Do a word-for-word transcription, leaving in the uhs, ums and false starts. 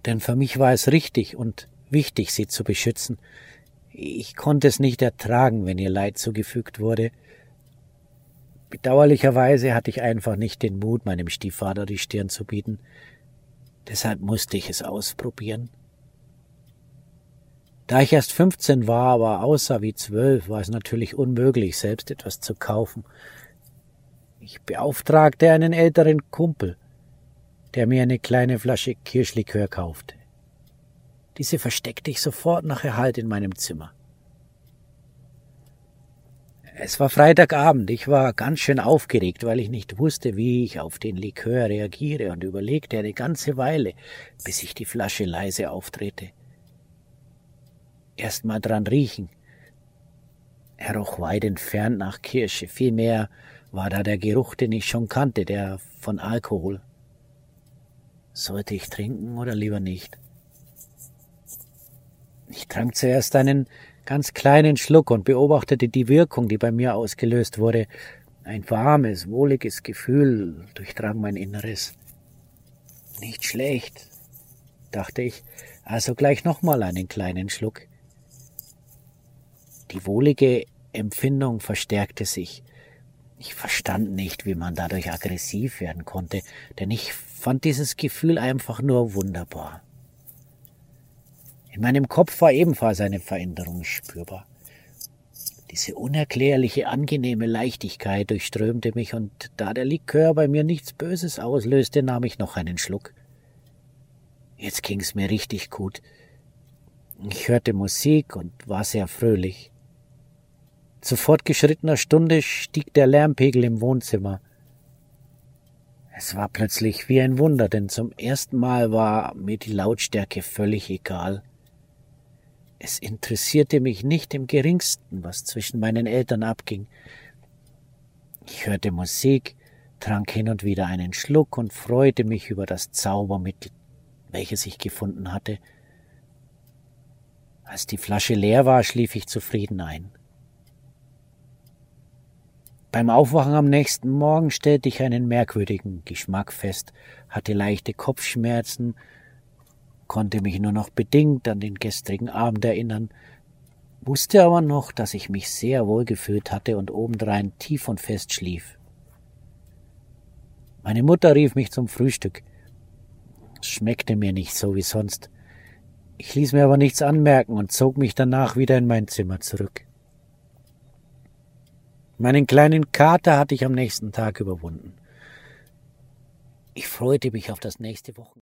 Denn für mich war es richtig und wichtig, sie zu beschützen. Ich konnte es nicht ertragen, wenn ihr Leid zugefügt wurde. Bedauerlicherweise hatte ich einfach nicht den Mut, meinem Stiefvater die Stirn zu bieten. Deshalb musste ich es ausprobieren. Da ich erst fünfzehn war, aber aussah wie zwölf, war es natürlich unmöglich, selbst etwas zu kaufen. Ich beauftragte einen älteren Kumpel, der mir eine kleine Flasche Kirschlikör kaufte. Diese versteckte ich sofort nach Erhalt in meinem Zimmer. Es war Freitagabend, ich war ganz schön aufgeregt, weil ich nicht wusste, wie ich auf den Likör reagiere und überlegte eine ganze Weile, bis ich die Flasche leise aufdrehte. Erst mal dran riechen. Er roch weit entfernt nach Kirsche, vielmehr war da der Geruch, den ich schon kannte, der von Alkohol. Sollte ich trinken oder lieber nicht? Ich trank zuerst einen ganz kleinen Schluck und beobachtete die Wirkung, die bei mir ausgelöst wurde. Ein warmes, wohliges Gefühl durchdrang mein Inneres. Nicht schlecht, dachte ich, also gleich nochmal einen kleinen Schluck. Die wohlige Empfindung verstärkte sich. Ich verstand nicht, wie man dadurch aggressiv werden konnte, denn ich fand dieses Gefühl einfach nur wunderbar. In meinem Kopf war ebenfalls eine Veränderung spürbar. Diese unerklärliche, angenehme Leichtigkeit durchströmte mich, und da der Likör bei mir nichts Böses auslöste, nahm ich noch einen Schluck. Jetzt ging's mir richtig gut. Ich hörte Musik und war sehr fröhlich. Zu fortgeschrittener Stunde stieg der Lärmpegel im Wohnzimmer. Es war plötzlich wie ein Wunder, denn zum ersten Mal war mir die Lautstärke völlig egal. Es interessierte mich nicht im geringsten, was zwischen meinen Eltern abging. Ich hörte Musik, trank hin und wieder einen Schluck und freute mich über das Zaubermittel, welches ich gefunden hatte. Als die Flasche leer war, schlief ich zufrieden ein. Beim Aufwachen am nächsten Morgen stellte ich einen merkwürdigen Geschmack fest, hatte leichte Kopfschmerzen, konnte mich nur noch bedingt an den gestrigen Abend erinnern, wusste aber noch, dass ich mich sehr wohl gefühlt hatte und obendrein tief und fest schlief. Meine Mutter rief mich zum Frühstück. Es schmeckte mir nicht so wie sonst. Ich ließ mir aber nichts anmerken und zog mich danach wieder in mein Zimmer zurück. Meinen kleinen Kater hatte ich am nächsten Tag überwunden. Ich freute mich auf das nächste Wochenende.